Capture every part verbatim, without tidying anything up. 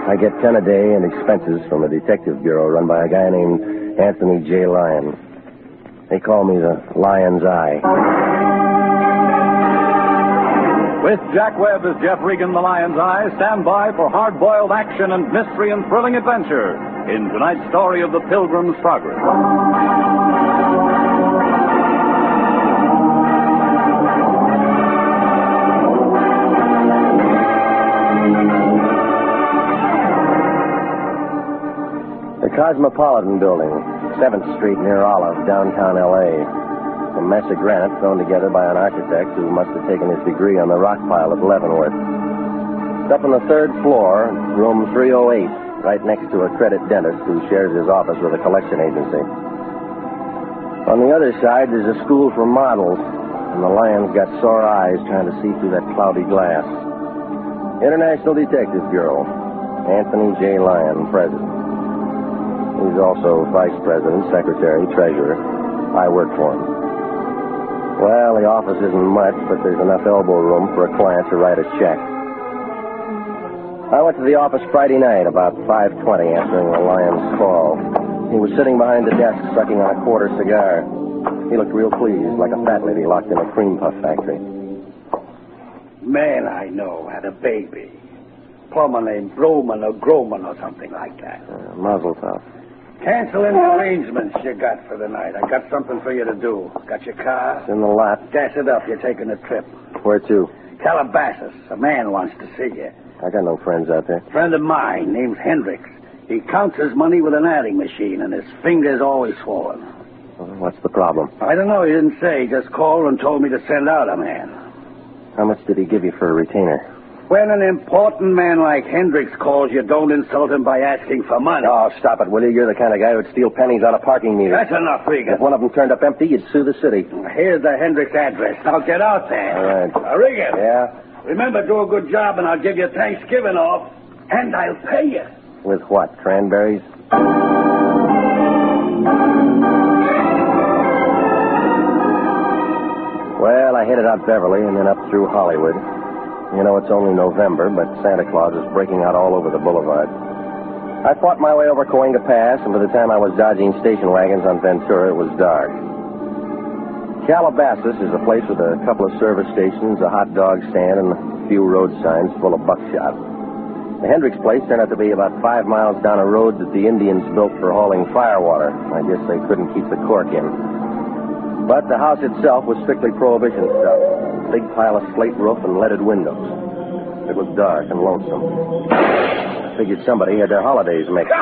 I get ten a day and expenses from a detective bureau run by a guy named Anthony J. Lyon. They call me the Lion's Eye. With Jack Webb as Jeff Regan, the Lion's Eye, stand by for hard-boiled action and mystery and thrilling adventure in tonight's story of the Pilgrim's Progress. The Cosmopolitan Building, seventh Street near Olive, downtown L A A mess of granite thrown together by an architect who must have taken his degree on the rock pile at Leavenworth. It's up on the third floor, room three oh eight, right next to a credit dentist who shares his office with a collection agency. On the other side, there's a school for models, and the Lion's got sore eyes trying to see through that cloudy glass. International Detective Bureau, Anthony J. Lyon, president. He's also vice president, secretary, treasurer. I work for him. Well, the office isn't much, but there's enough elbow room for a client to write a check. I went to the office Friday night about five twenty, answering the Lion's call. He was sitting behind the desk, sucking on a quarter cigar. He looked real pleased, like a fat lady locked in a cream puff factory. Man I know had a baby. Plumber named Broman or Groman or something like that. Uh, Mazel tov. Cancel any arrangements you got for the night. I got something for you to do. Got your car? It's in the lot. Gas it up. You're taking a trip. Where to? Calabasas. A man wants to see you. I got no friends out there. Friend of mine, named Hendricks. He counts his money with an adding machine, and his finger's always swollen. Well, what's the problem? I don't know. He didn't say. He just called and told me to send out a man. How much did he give you for a retainer? When an important man like Hendricks calls, you don't insult him by asking for money. Oh, stop it, will you? You're the kind of guy who'd steal pennies out of parking meters. That's enough, Regan. If one of them turned up empty, you'd sue the city. Here's the Hendricks address. Now get out there. All right. Uh, Regan. Yeah? Remember, do a good job, and I'll give you Thanksgiving off, and I'll pay you. With what, cranberries? Well, I headed out Beverly and then up through Hollywood. You know, it's only November, but Santa Claus is breaking out all over the boulevard. I fought my way over Cahuenga Pass, and by the time I was dodging station wagons on Ventura, it was dark. Calabasas is a place with a couple of service stations, a hot dog stand, and a few road signs full of buckshot. The Hendricks place turned out to be about five miles down a road that the Indians built for hauling firewater. I guess they couldn't keep the cork in. But the house itself was strictly prohibition stuff. Big pile of slate roof and leaded windows. It was dark and lonesome. I figured somebody had their holidays mixed.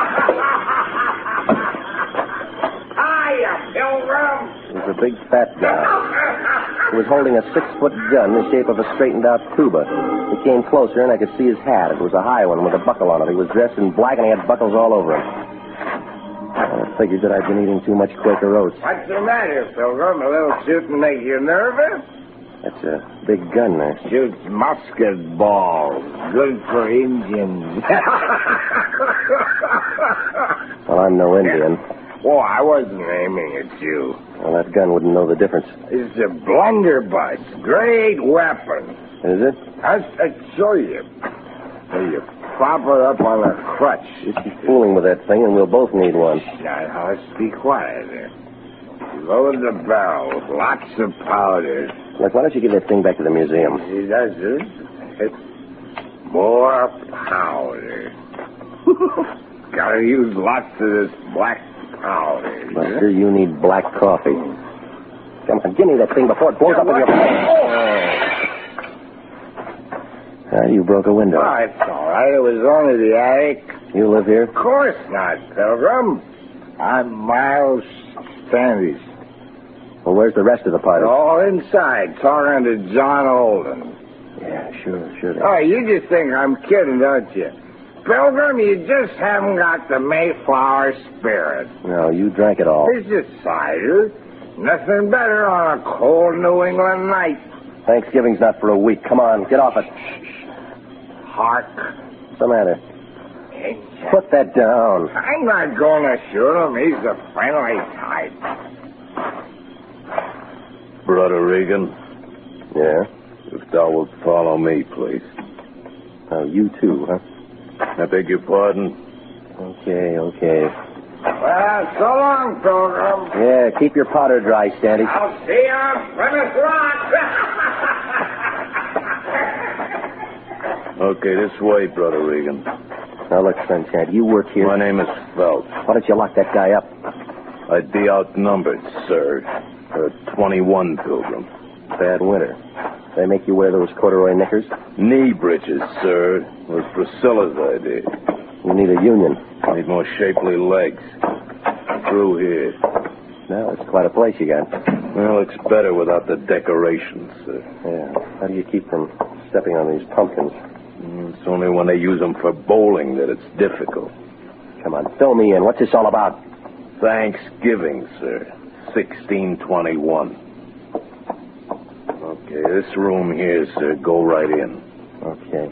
Hiya, Pilgrim! It was a big fat guy. He was holding a six-foot gun the shape of a straightened-out tuba. He came closer, and I could see his hat. It was a high one with a buckle on it. He was dressed in black, and he had buckles all over him. I figured that I'd been eating too much Quaker Oats. What's the matter, Pilgrim? A little shooting make you nervous? That's a big gun there. Shoots musket balls. Good for Indians. Well, I'm no Indian. Oh, I wasn't aiming at you. Well, that gun wouldn't know the difference. It's a blunderbuss. Great weapon. Is it? I'll, I'll show you. So you prop it up on a crutch. You keep fooling with that thing, and we'll both need one. Now, let's be quiet there. Load the barrel with lots of powder. Look, why don't you give that thing back to the museum? See, that's it. It's more powder. Gotta use lots of this black powder. Buster, you need black coffee. Come on, give me that thing before it blows up in your face. Ah, you broke a window. Oh, it's all right. It was only the attic. You live here? Of course not, Pilgrim. I'm Miles Standish. Well, where's the rest of the party? All inside, talking to John Olden. Yeah, sure, sure. They... Oh, you just think I'm kidding, don't you? Pilgrim, you just haven't got the Mayflower spirit. No, you drank it all. It's just cider. Nothing better on a cold New England night. Thanksgiving's not for a week. Come on, get off it. Hark. What's the matter? Put that down. I'm not going to shoot him. He's a friendly type. Brother Regan, Yeah? if thou wilt follow me, please. Oh, you too, huh? I beg your pardon? Okay, okay. Well, so long, Pilgrim. Yeah, keep your powder dry, Standish. I'll see you on Plymouth Rock. Okay, this way, Brother Regan. Now, look, Sunshine, you work here. My name is Phelps. Why don't you lock that guy up? I'd be outnumbered, sir. Uh, twenty-one, Pilgrim. Bad winter. They make you wear those corduroy knickers? Knee breeches, sir. It was Priscilla's idea. You need a union. Need more shapely legs. Through here. Now, it's quite a place you got. Well, it's better without the decorations, sir. Yeah. How do you keep from stepping on these pumpkins? Mm, It's only when they use them for bowling that it's difficult. Come on, fill me in. What's this all about? Thanksgiving, sir. sixteen twenty-one. Okay, this room here, sir. Go right in. Okay.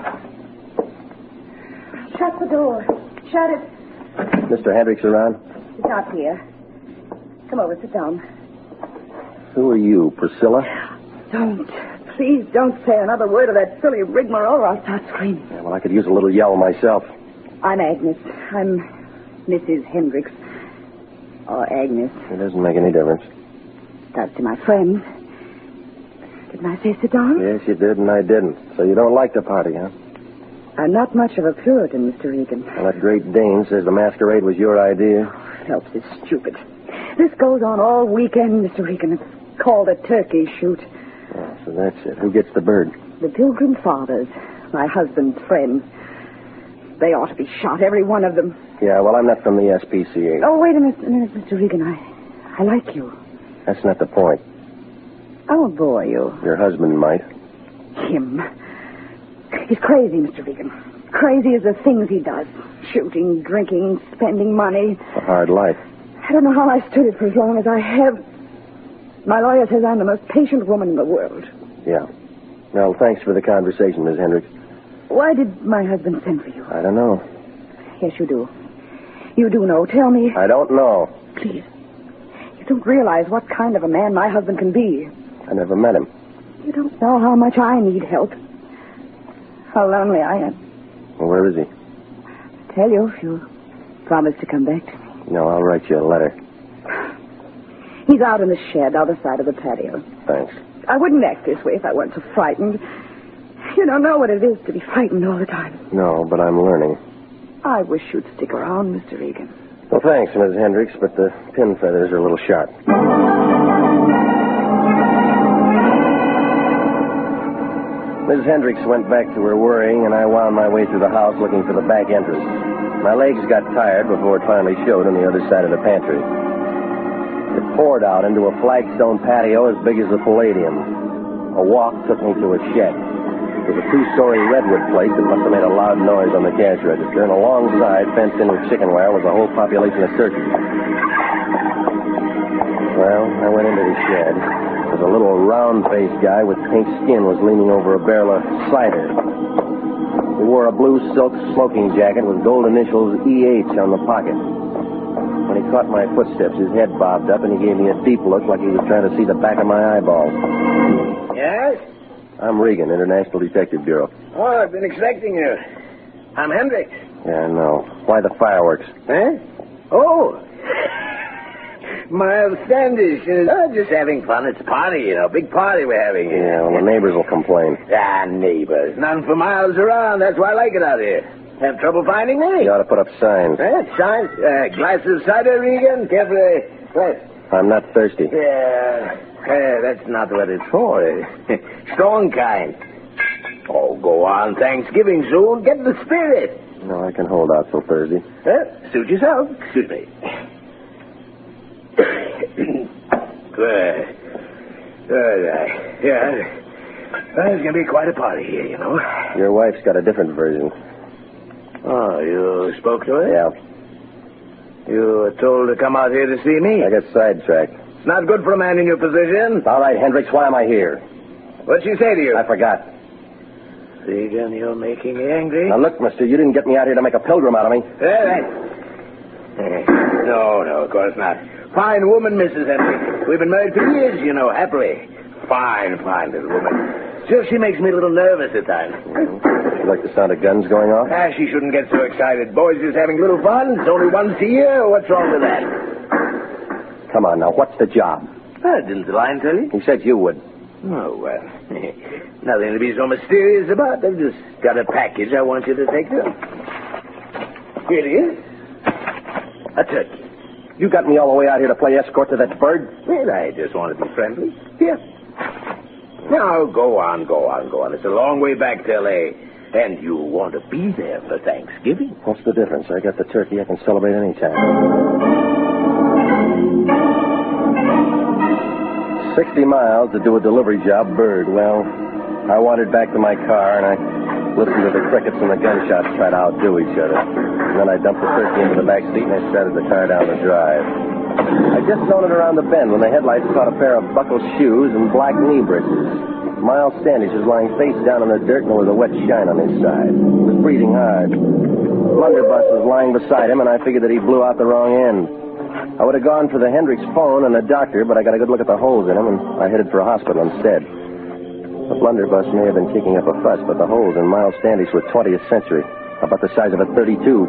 Shut the door. Shut it. Mister Hendricks around? He's not here. Come over, sit down. Who are you, Priscilla? Don't. Please don't say another word of that silly rigmarole or I'll start screaming. Yeah, well, I could use a little yell myself. I'm Agnes. I'm Missus Hendricks. Or Agnes. It doesn't make any difference. Does to my friends. Didn't I say sit down? Yes, you did, and I didn't. So you don't like the party, huh? I'm not much of a Puritan, Mister Regan. Well, that Great Dane says the masquerade was your idea. Phelps is stupid. This goes on all weekend, Mister Regan. It's called a turkey shoot. Oh, so that's it. Who gets the bird? The Pilgrim Fathers, my husband's friends. They ought to be shot, every one of them. Yeah, well, I'm not from the S P C A. Oh, wait a minute, a minute, Mister Regan. I, I like you. That's not the point. I won't bore you. Your husband might. Him. He's crazy, Mister Regan. Crazy as the things he does. Shooting, drinking, spending money. A hard life. I don't know how I stood it for as long as I have. My lawyer says I'm the most patient woman in the world. Yeah. Well, thanks for the conversation, Miss Hendricks. Why did my husband send for you? I don't know. Yes, you do. You do know. Tell me. I don't know. Please. You don't realize what kind of a man my husband can be. I never met him. You don't know how much I need help. How lonely I am. Well, where is he? I'll tell you if you promise to come back to me. No, I'll write you a letter. He's out in the shed, other side of the patio. Thanks. I wouldn't act this way if I weren't so frightened. You don't know what it is to be frightened all the time. No, but I'm learning. I wish you'd stick around, Mister Regan. Well, thanks, Miss Hendricks, but the pin feathers are a little sharp. Miss Hendricks went back to her worrying, and I wound my way through the house looking for the back entrance. My legs got tired before it finally showed on the other side of the pantry. It poured out into a flagstone patio as big as the Palladium. A walk took me to a shed. It was a two-story redwood place that must have made a loud noise on the cash register, and alongside, fenced in with chicken wire, was a whole population of turkeys. Well, I went into the shed. There was a little round-faced guy with pink skin was leaning over a barrel of cider. He wore a blue silk smoking jacket with gold initials E H on the pocket. When he caught my footsteps, his head bobbed up, and he gave me a deep look like he was trying to see the back of my eyeballs. Yes? I'm Regan, International Detective Bureau. Oh, I've been expecting you. I'm Hendricks. Yeah, I know. Why the fireworks? Huh? Oh. Miles Standish. Uh, oh, just having fun. It's a party, you know. Big party we're having here. Yeah, well, the neighbors will complain. Ah, neighbors. None for miles around. That's why I like it out here. Have trouble finding me? You ought to put up signs. Huh? Signs? Uh, glass of cider, Regan? Carefully. What? I'm not thirsty. Yeah. Uh, that's not what it's for. Strong kind. Oh, go on. Thanksgiving soon. Get the spirit. No, I can hold out till Thursday. Huh? Suit yourself. Excuse me. Good. Good. Uh, yeah. Well, it's going to be quite a party here, you know. Your wife's got a different version. Oh, you spoke to her? Yeah. You were told to come out here to see me? I got sidetracked. It's not good for a man in your position. All right, Hendricks, why am I here? What'd she say to you? I forgot. Regan, you're making me angry. Now, look, mister, you didn't get me out here to make a pilgrim out of me. Yeah, right. No, no, of course not. Fine woman, Missus Hendricks. We've been married for years, you know, happily. Fine, fine little woman. Still, she makes me a little nervous at times. You like the sound of guns going off? Ah, she shouldn't get so excited. Boys just having a little fun. It's only once a year. What's wrong with that? Come on now, what's the job? Ah, didn't the lion tell you? He said you would. Oh, well. Nothing to be so mysterious about. I've just got a package I want you to take home. Here it is. A turkey. You got me all the way out here to play escort to that bird? Well, I just want to be friendly. Here. Now, go on, go on, go on. It's a long way back to L A, and you want to be there for Thanksgiving. What's the difference? I got the turkey. I can celebrate any time. Sixty miles to do a delivery job, bird. Well, I wandered back to my car, and I listened to the crickets and the gunshots try to outdo each other. And then I dumped the turkey into the back seat, and I started the car down the drive. I just zoneted around the bend when the headlights caught a pair of buckled shoes and black knee breeches. Miles Standish was lying face down in the dirt, and there was a wet shine on his side. He was breathing hard. Blunderbuss was lying beside him, and I figured that he blew out the wrong end. I would have gone for the Hendricks phone and a doctor, but I got a good look at the holes in him, and I headed for a hospital instead. The blunderbuss may have been kicking up a fuss, but the holes in Miles Standish were twentieth century, about the size of a thirty-two.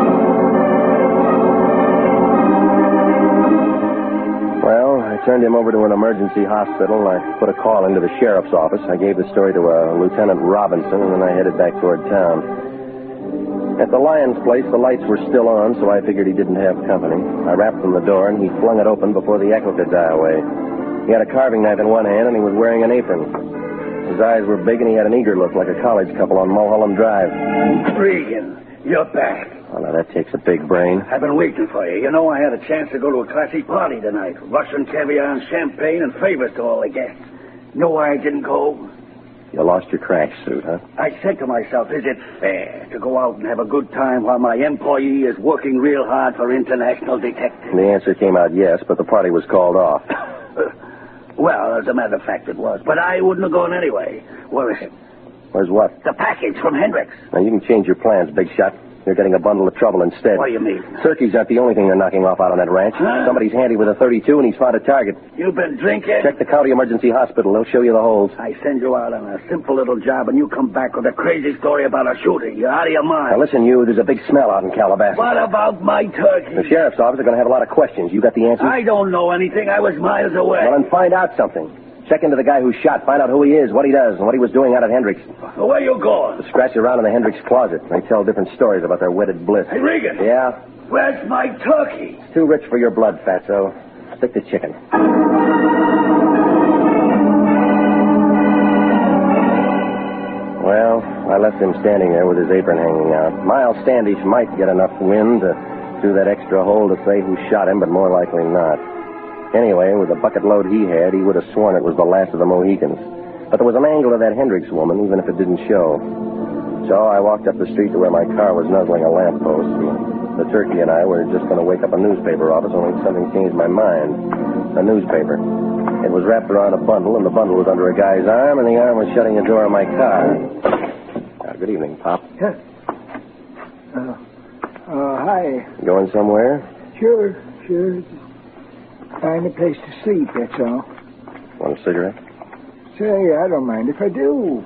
Well, I turned him over to an emergency hospital, and I put a call into the sheriff's office. I gave the story to uh, Lieutenant Robinson, and then I headed back toward town. At the Lion's place, the lights were still on, so I figured he didn't have company. I rapped on the door, and he flung it open before the echo could die away. He had a carving knife in one hand, and he was wearing an apron. His eyes were big, and he had an eager look like a college couple on Mulholland Drive. Regan, you're back. Oh, now that takes a big brain. I've been waiting for you. You know, I had a chance to go to a classy party tonight. Russian caviar and champagne and favors to all the guests. Know why I didn't go? You lost your crack suit, huh? I said to myself, is it fair to go out and have a good time while my employee is working real hard for international detectives? And the answer came out yes, but the party was called off. Well, as a matter of fact, it was. But I wouldn't have gone anyway. Where is it? Where's what? The package from Hendricks. Now, you can change your plans, big shot. You're getting a bundle of trouble instead. What do you mean? Turkeys aren't the only thing they're knocking off out on that ranch. Huh? Somebody's handy with a thirty-two, and he's found a target. You've been drinking? Check the county emergency hospital. They'll show you the holes. I send you out on a simple little job, and you come back with a crazy story about a shooting. You're out of your mind. Now, listen, you, there's a big smell out in Calabasas. What about my turkey? The sheriff's office are going to have a lot of questions. You got the answers? I don't know anything. I was miles away. Well, then find out something. Check into the guy who shot. Find out who he is, what he does, and what he was doing out at Hendricks. Where you going? To scratch around in the Hendricks closet. They tell different stories about their wedded bliss. Hey, Regan. Yeah? Where's my turkey? It's too rich for your blood, Fatso. Stick to chicken. Well, I left him standing there with his apron hanging out. Miles Standish might get enough wind to do that extra hole to say who shot him, but more likely not. Anyway, with the bucket load he had, he would have sworn it was the last of the Mohicans. But there was an angle of that Hendricks woman, even if it didn't show. So I walked up the street to where my car was nuzzling a lamppost. And the turkey and I were just going to wake up a newspaper office, only something changed my mind. A newspaper. It was wrapped around a bundle, and the bundle was under a guy's arm, and the arm was shutting the door of my car. Uh, good evening, Pop. Yeah. Uh, uh, hi. Going somewhere? Sure, sure. Find a place to sleep, that's all. Want a cigarette? Say, I don't mind if I do.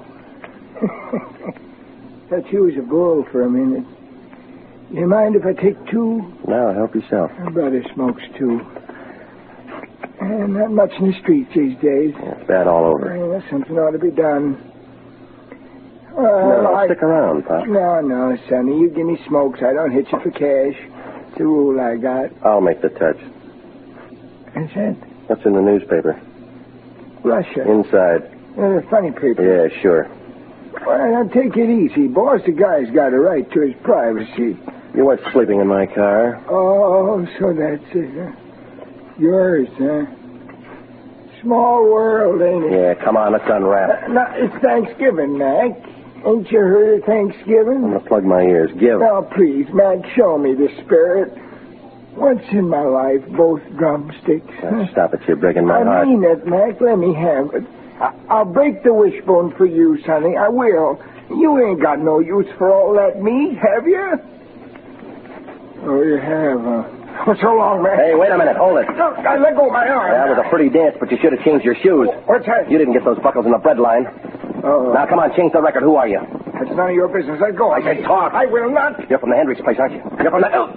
Thought you was a bull for a minute. You mind if I take two? No, help yourself. My brother smokes two. And not much in the streets these days. Yeah, it's bad all over. Yeah, something ought to be done. Well, no, I... stick around, Pop. No, no, Sonny. You give me smokes. I don't hit you for cash. It's a rule I got. I'll make the touch. What's that? What's in the newspaper? Russia. Inside. Uh, funny paper. Yeah, sure. Well, now take it easy, boss. The guy's got a right to his privacy. You weren't sleeping in my car. Oh, so that's it, huh? Yours, huh? Small world, ain't it? Yeah, come on, let's unwrap. Uh, now, it's Thanksgiving, Mac. Ain't you heard of Thanksgiving? I'm going to plug my ears. Give. Now, please, Mac, show me the spirit. Once in my life, both drumsticks. Now, stop it, you're breaking my I heart. I mean it, Mac. Let me have it. I- I'll break the wishbone for you, Sonny. I will. You ain't got no use for all that meat, have you? Oh, you have, huh? Oh, so long, Mac. Hey, wait a minute. Hold it. No, I let go of my arm. That was a pretty dance, but you should have changed your shoes. What's that? You didn't get those buckles in the bread line. Oh. Now, come on, change the record. Who are you? That's none of your business. Let go. I said talk. I will not. You're from the Hendricks place, aren't you? You're from the... Oh.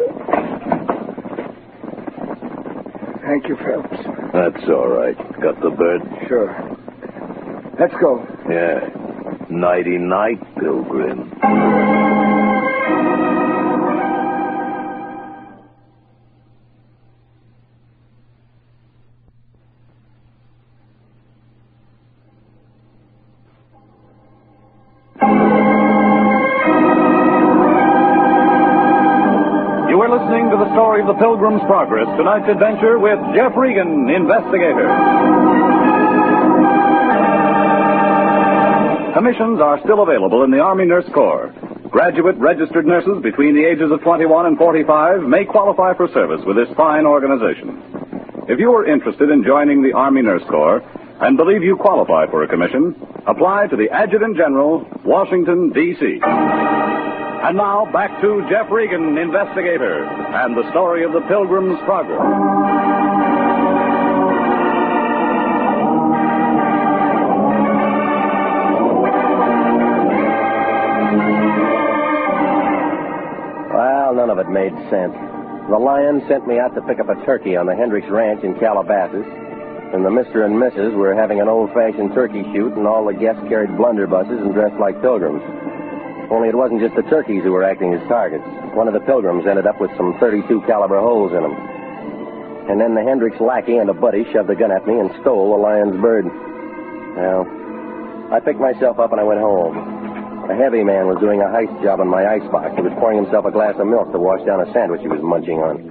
Thank you, Phelps. That's all right. Got the bird? Sure. Let's go. Yeah. Nighty-night, Pilgrim. You are listening to the story of the Pilgrim's Progress, tonight's adventure with Jeff Regan, investigator. Commissions are still available in the Army Nurse Corps. Graduate registered nurses between the ages of twenty-one and forty-five may qualify for service with this fine organization. If you are interested in joining the Army Nurse Corps and believe you qualify for a commission, apply to the Adjutant General, Washington, D C And now, back to Jeff Regan, investigator, and the story of the Pilgrim's Progress. Well, none of it made sense. The Lions sent me out to pick up a turkey on the Hendricks Ranch in Calabasas, and the Mister and Missus were having an old-fashioned turkey shoot, and all the guests carried blunderbusses and dressed like pilgrims. Only it wasn't just the turkeys who were acting as targets. One of the pilgrims ended up with some thirty-two caliber holes in him. And then the Hendricks lackey and a buddy shoved a gun at me and stole the lion's bird. Well, I picked myself up and I went home. A heavy man was doing a heist job on my icebox. He was pouring himself a glass of milk to wash down a sandwich he was munching on.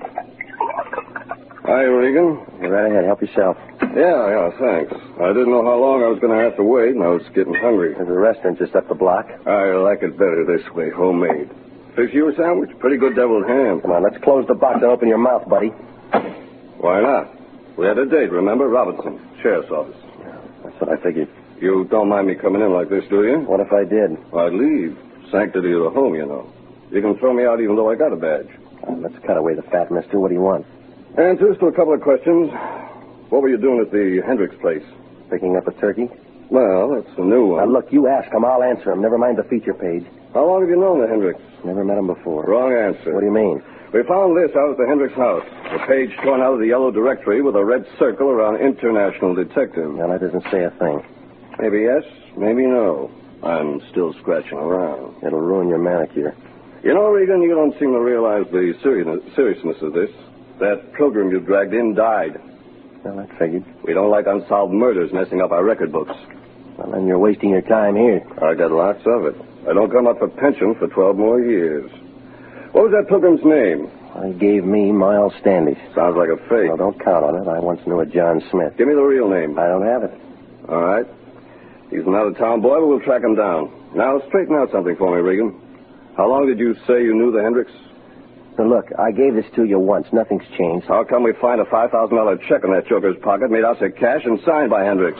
Hi, Regan. Go right ahead. Help yourself. Yeah, yeah, thanks. I didn't know how long I was going to have to wait, and I was getting hungry. There's a restaurant just up the block. I like it better this way, homemade. Fix you a sandwich? Pretty good deviled ham. Come on, let's close the box and open your mouth, buddy. Why not? We had a date, remember? Robinson, sheriff's office. That's what I figured. You don't mind me coming in like this, do you? What if I did? I'd leave. Sanctity of the home, you know. You can throw me out even though I got a badge. Uh, let's cut away the fat, mister. What do you want? Answers to a couple of questions. What were you doing at the Hendricks place? Picking up a turkey? Well, that's a new one. Now, look, you ask him. I'll answer him. Never mind the feature page. How long have you known the Hendricks? Never met him before. Wrong answer. What do you mean? We found this out at the Hendricks house. A page torn out of the yellow directory with a red circle around international detective. Now, that doesn't say a thing. Maybe yes, maybe no. I'm still scratching around. It'll ruin your manicure. You know, Regan, you don't seem to realize the seriousness, seriousness of this. That pilgrim you dragged in died. Well, I figured. We don't like unsolved murders messing up our record books. Well, then you're wasting your time here. I got lots of it. I don't come up for pension for twelve more years. What was that pilgrim's name? He gave me Miles Standish. Sounds like a fake. Well, don't count on it. I once knew a John Smith. Give me the real name. I don't have it. All right. He's an out-of-town boy, but we'll track him down. Now, straighten out something for me, Regan. How long did you say you knew the Hendricks? Now, look, I gave this to you once. Nothing's changed. How come we find a five thousand dollars check in that joker's pocket made out of cash and signed by Hendricks?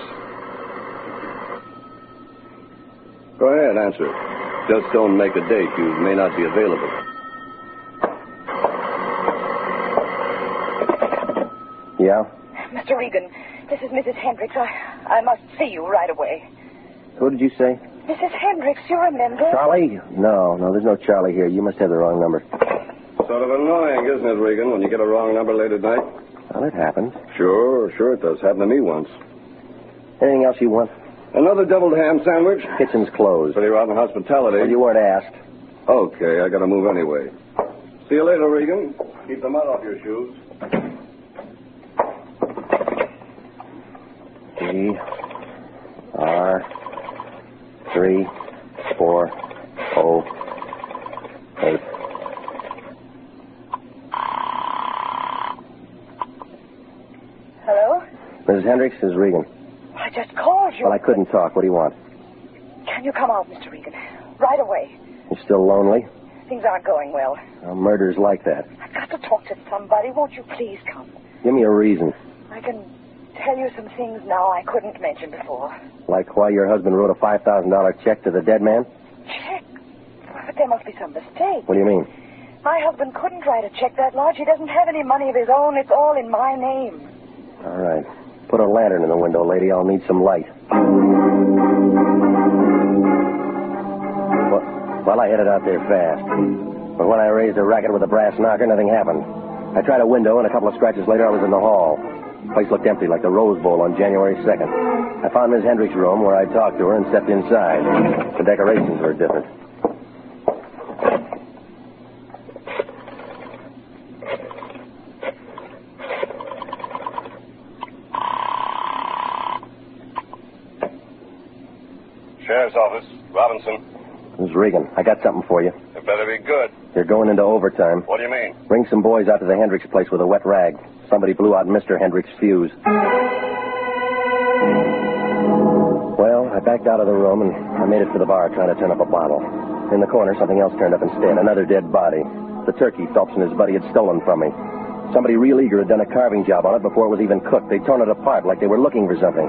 Go ahead, answer. Just don't make a date. You may not be available. Yeah? Mister Regan, this is Missus Hendricks. I, I must see you right away. Who did you say? Missus Hendricks, you remember? Charlie? No, no, there's no Charlie here. You must have the wrong number. Sort of annoying, isn't it, Regan, when you get a wrong number late at night? Well, it happens. Sure, sure it does. Happened to me once. Anything else you want? Another deviled ham sandwich? Kitchen's closed. Pretty rotten hospitality. Well, you weren't asked. Okay, I gotta move anyway. See you later, Regan. Keep the mud off your shoes. G R three four O eight. Hello? Missus Hendricks, this is Regan. I just called you. Well, I couldn't talk. What do you want? Can you come out, Mister Regan? Right away. You're still lonely? Things aren't going well. Well, murder's like that. I've got to talk to somebody. Won't you please come? Give me a reason. I can tell you some things now I couldn't mention before. Like why your husband wrote a five thousand dollars check to the dead man? Check? But there must be some mistake. What do you mean? My husband couldn't write a check that large. He doesn't have any money of his own. It's all in my name. All right. Put a lantern in the window, lady. I'll need some light. Well, I headed out there fast. But when I raised a racket with a brass knocker, nothing happened. I tried a window, and a couple of scratches later, I was in the hall. The place looked empty, like the Rose Bowl on January second. I found Miss Hendricks' room, where I talked to her, and stepped inside. The decorations were different. Sheriff's office. Robinson. This is Regan. I got something for you. It better be good. You're going into overtime. What do you mean? Bring some boys out to the Hendricks place with a wet rag. Somebody blew out Mister Hendricks' fuse. Well, I backed out of the room, and I made it to the bar trying to turn up a bottle. In the corner, something else turned up instead. Another dead body. The turkey Phelps and his buddy had stolen from me. Somebody real eager had done a carving job on it before it was even cooked. They'd torn it apart like they were looking for something.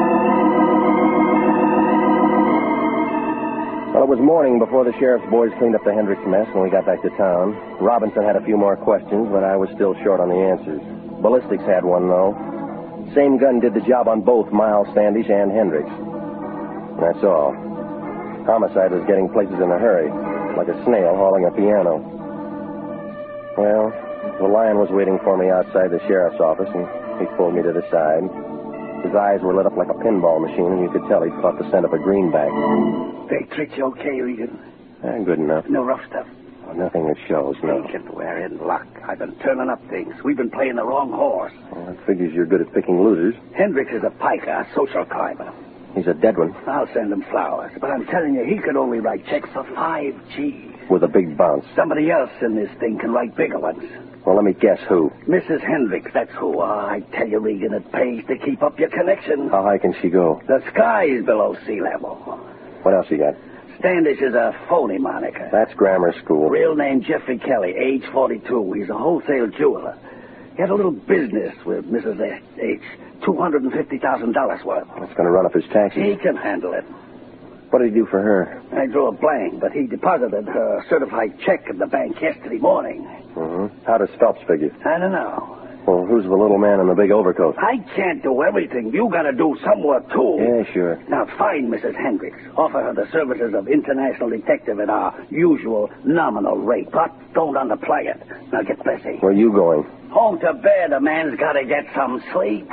Well, it was morning before the sheriff's boys cleaned up the Hendricks mess when we got back to town. Robinson had a few more questions, but I was still short on the answers. Ballistics had one, though. Same gun did the job on both Miles Standish and Hendricks. That's all. Homicide was getting places in a hurry, like a snail hauling a piano. Well, the lion was waiting for me outside the sheriff's office, and he pulled me to the side. His eyes were lit up like a pinball machine, and you could tell he caught the scent of a greenback. They tricked you okay, Regan? Eh, good enough. No rough stuff? Oh, nothing that shows, no. Thinking we're in luck. I've been turning up things. We've been playing the wrong horse. Well, that figures you're good at picking losers. Hendricks is a piker, a social climber. He's a dead one. I'll send him flowers, but I'm telling you, he could only write checks for five G's. With a big bounce. Somebody else in this thing can write bigger ones. Well, let me guess who. Missus Hendricks, that's who. Oh, I tell you, Regan, it pays to keep up your connection. How high can she go? The sky's below sea level. What else you got? Standish is a phony moniker. That's grammar school. Real name Jeffrey Kelly, age forty-two. He's a wholesale jeweler. He had a little business with Missus H, two hundred fifty thousand dollars worth. That's going to run up his taxes. He can handle it. What did he do for her? I drew a blank, but he deposited her certified check in the bank yesterday morning. Mm-hmm. How does Phelps figure? I don't know. Well, who's the little man in the big overcoat? I can't do everything. You got to do some work, too. Yeah, sure. Now, find Missus Hendricks. Offer her the services of international detective at our usual nominal rate. But don't underplay it. Now, get busy. Where are you going? Home to bed. A man's got to get some sleep.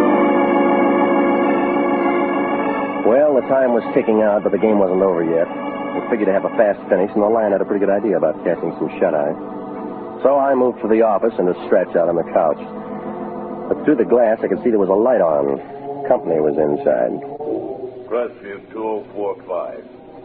Well, the time was ticking out, but the game wasn't over yet. We figured to have a fast finish, and the Lion had a pretty good idea about catching some shut-eye. So I moved to the office and to stretch out on the couch. But through the glass, I could see there was a light on. Company was inside. Crestview two oh four five.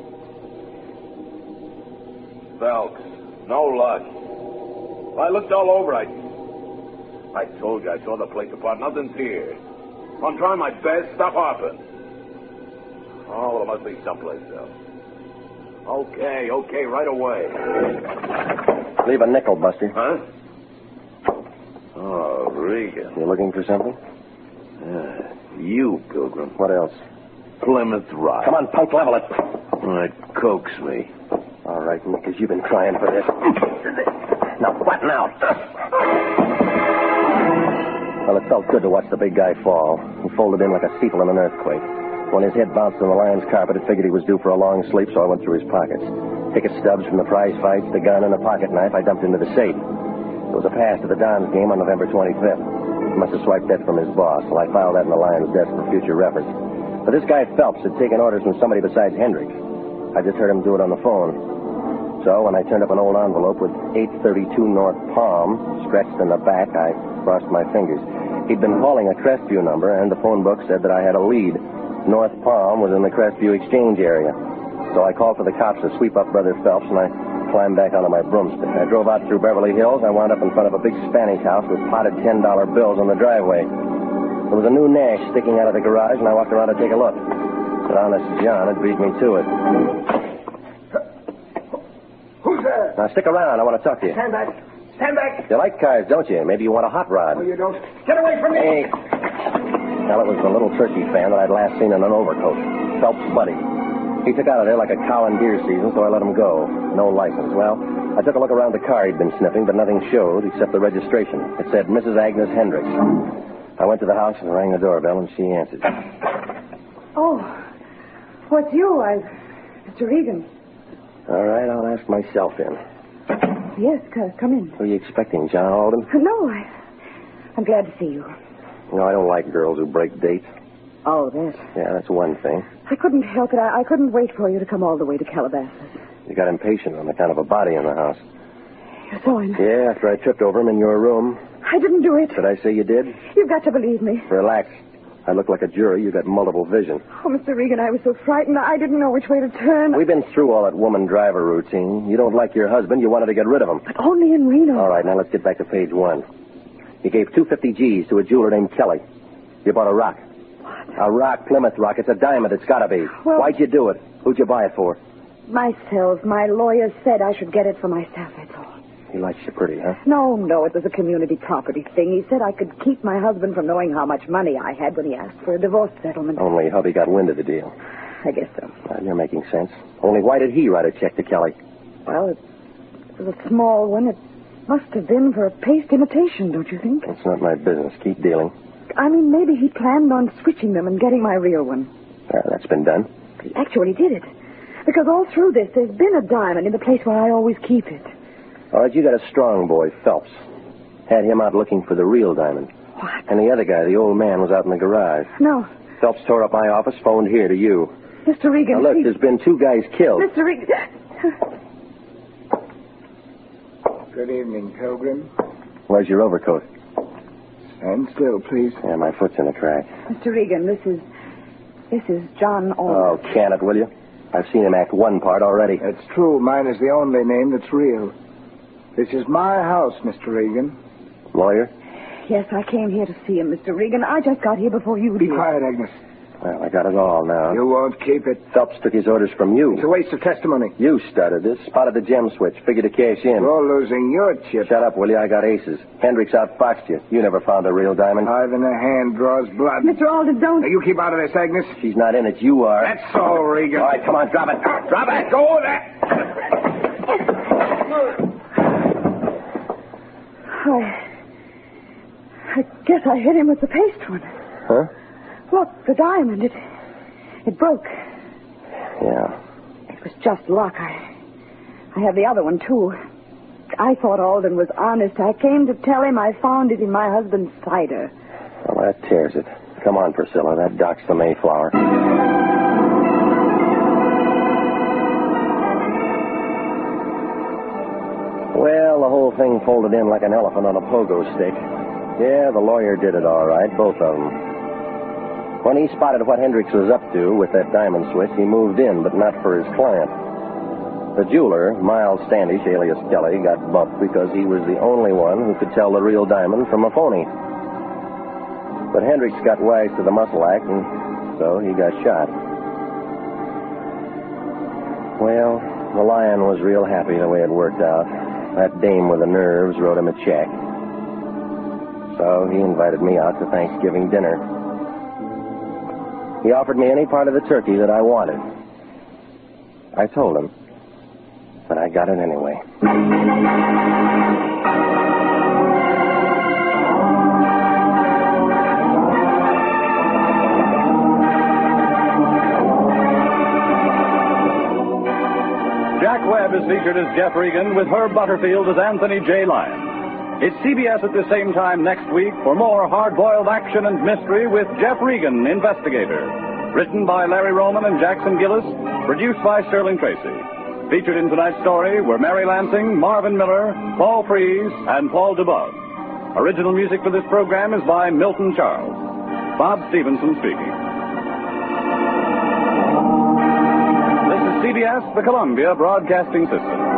Phelps, no luck. I looked all over. I, I told you, I saw the place apart. Nothing's here. I'm trying my best. Stop harping. Oh, well, it must be someplace else. Okay, okay, right away. Leave a nickel, Buster. Huh? Oh, Regan. You looking for something? Yeah, you, Pilgrim. What else? Plymouth Rock. Come on, punk, level it. All right, coax me. All right, Nickers, you've been trying for this. Now, flatten out. Well, it felt good to watch the big guy fall. He folded in like a steeple in an earthquake. When his head bounced on the Lion's carpet, it figured he was due for a long sleep, so I went through his pockets. Ticket stubs from the prize fights, the gun, and a pocket knife I dumped into the safe. It was a pass to the Dons game on November twenty-fifth. He must have swiped that from his boss, so I filed that in the Lion's desk for future reference. But this guy Phelps had taken orders from somebody besides Hendricks. I just heard him do it on the phone. So when I turned up an old envelope with eight thirty-two North Palm scratched in the back, I crossed my fingers. He'd been calling a Crestview number, and the phone book said that I had a lead. North Palm was in the Crestview exchange area. So I called for the cops to sweep up Brother Phelps, and I climbed back onto my broomstick. I drove out through Beverly Hills. I wound up in front of a big Spanish house with potted ten dollar bills on the driveway. There was a new Nash sticking out of the garage, and I walked around to take a look. But honest John had beat me to it. Who's there? Now, stick around. I want to talk to you. Stand back. Stand back. You like cars, don't you? Maybe you want a hot rod. No, you don't. Get away from me. Hey. Well, it was the little turkey fan that I'd last seen in an overcoat. Phelps' buddy. He took out of there like a cow in deer season, so I let him go. No license. Well, I took a look around the car he'd been sniffing, but nothing showed except the registration. It said Missus Agnes Hendricks. I went to the house and rang the doorbell, and she answered. Oh, what's you? I... Mister Regan. All right, I'll ask myself in. Yes, c- come in. Who are you expecting, John Alden? No, I, I'm glad to see you. No, I don't like girls who break dates. Oh, that. Yeah, that's one thing. I couldn't help it. I, I couldn't wait for you to come all the way to Calabasas. You got impatient on account of a body in the house. You saw him? Yeah, after I tripped over him in your room. I didn't do it. Did I say you did? You've got to believe me. Relax. I look like a jury. You got multiple vision. Oh, Mister Regan, I was so frightened. I didn't know which way to turn. We've been through all that woman driver routine. You don't like your husband. You wanted to get rid of him. But only in Reno. All right, now let's get back to page one. You gave two hundred fifty G's to a jeweler named Kelly. You bought a rock. What? A rock, Plymouth rock. It's a diamond. It's got to be. Well- Why'd you do it? Who'd you buy it for? Myself. My lawyer said I should get it for myself, that's all. He likes you pretty, huh? No, no, it was a community property thing. He said I could keep my husband from knowing how much money I had when he asked for a divorce settlement. Only hubby got wind of the deal. I guess so. Well, you're making sense. Only why did he write a check to Kelly? Well, it, it was a small one. It must have been for a paste imitation, don't you think? It's not my business. Keep dealing. I mean, maybe he planned on switching them and getting my real one. Uh, that's been done. He actually did it. Because all through this, there's been a diamond in the place where I always keep it. All right, you got a strong boy, Phelps. Had him out looking for the real diamond. What? And the other guy, the old man, was out in the garage. No. Phelps tore up my office, phoned here to you. Mister Regan, Now, look, please. there's been two guys killed. Mister Regan. Good evening, Pilgrim. Where's your overcoat? Stand still, please. Yeah, my foot's in a crack. Mister Regan, this is... This is John Alden. Oh, can it, will you? I've seen him act one part already. That's true. Mine is the only name that's real. This is my house, Mister Regan. Lawyer? Yes, I came here to see him, Mister Regan. I just got here before you Be did. quiet, Agnes. Well, I got it all now. You won't keep it. Phelps took his orders from It's a you. waste of testimony. You started this, spotted the gem switch, figured to cash in. You're losing your chip. Shut up, will you? I got aces. Hendricks outfoxed you. You never found a real diamond. Five in the hand draws blood. Mister Alden, don't... Now, you keep out of this, Agnes. She's not in it. You are. That's all, Regan. All right, come on, drop it. Drop it. Go with that. I... I guess I hit him with the paste one. Huh? Look, the diamond, it... It broke. Yeah. It was just luck. I... I have the other one, too. I thought Alden was honest. I came to tell him I found it in my husband's cider. Well, that tears it. Come on, Priscilla. That docks the Mayflower. Well, the whole thing folded in like an elephant on a pogo stick. Yeah, the lawyer did it all right, both of them. When he spotted what Hendricks was up to with that diamond switch, he moved in, but not for his client. The jeweler, Miles Standish, alias Kelly, got bumped because he was the only one who could tell the real diamond from a phony. But Hendricks got wise to the muscle act, and so he got shot. Well, the lion was real happy the way it worked out. That dame with the nerves wrote him a check. So he invited me out to Thanksgiving dinner. He offered me any part of the turkey that I wanted. I told him, but I got it anyway. Jack Webb is featured as Jeff Regan with Herb Butterfield as Anthony J. Lyon. It's C B S at the same time next week for more hard-boiled action and mystery with Jeff Regan, Investigator. Written by Larry Roman and Jackson Gillis. Produced by Sterling Tracy. Featured in tonight's story were Mary Lansing, Marvin Miller, Paul Frees, and Paul DeBove. Original music for this program is by Milton Charles. Bob Stevenson speaking. This is C B S, the Columbia Broadcasting System.